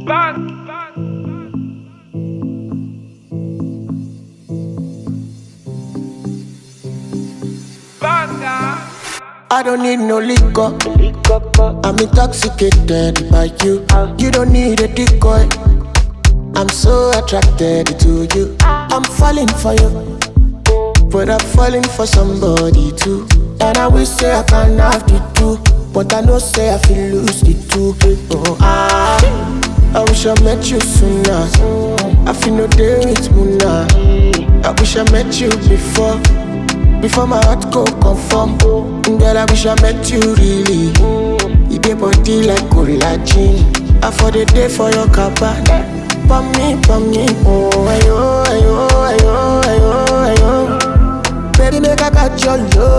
I don't need no liquor. I'm intoxicated by you. You don't need a decoy. I'm so attracted to you. I'm falling for you, but I'm falling for somebody too. And I wish say I can have the two, but I know say I feel lose the two. Oh, I wish I met you sooner. I feel no day with Muna. I wish I met you before my heart go conform. Girl, I wish I met you really. You dey body like collagen. I for the day for your cabana. Pa me, oh ayo, ayo, ayo, ayo, ayo. Baby, make I catch your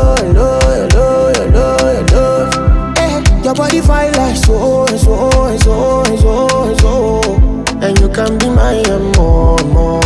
love. Hey, your body fine like so. And you can be my more.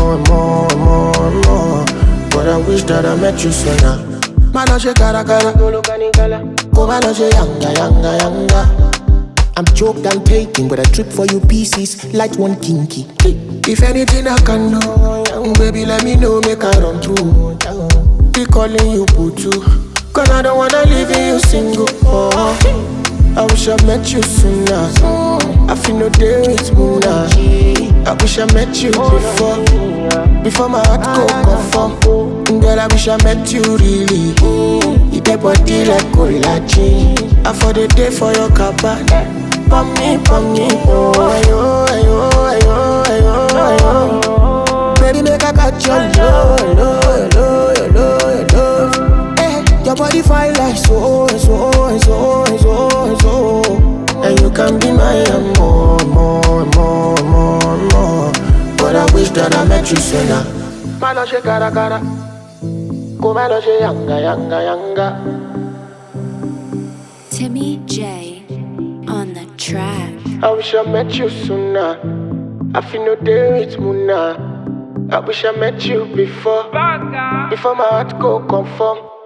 But I wish that I met you sooner. Manoche cara, go manoche yanga. I'm choked and taking, but I trip for you pieces like one kinky. If anything I can know, baby, let me know, make I run through. Be calling you Putu, cause I don't wanna leave you single. Oh, I wish I met you sooner. I feel no day with Muna. I wish I met you before my heart go conform. Girl, I wish I met you really. You dey body like collagen. I for the day for your cabana. Pa me, oh ayo, ayo, ayo. Baby, make I catch your love. Hey, your body fine like so. And you can be my more. But I wish that I met you sooner. Manoche cara, go manoche yanga. Timmy J on the track. I wish I met you sooner. I feel no day with Muna. I wish I met you before my heart go conform.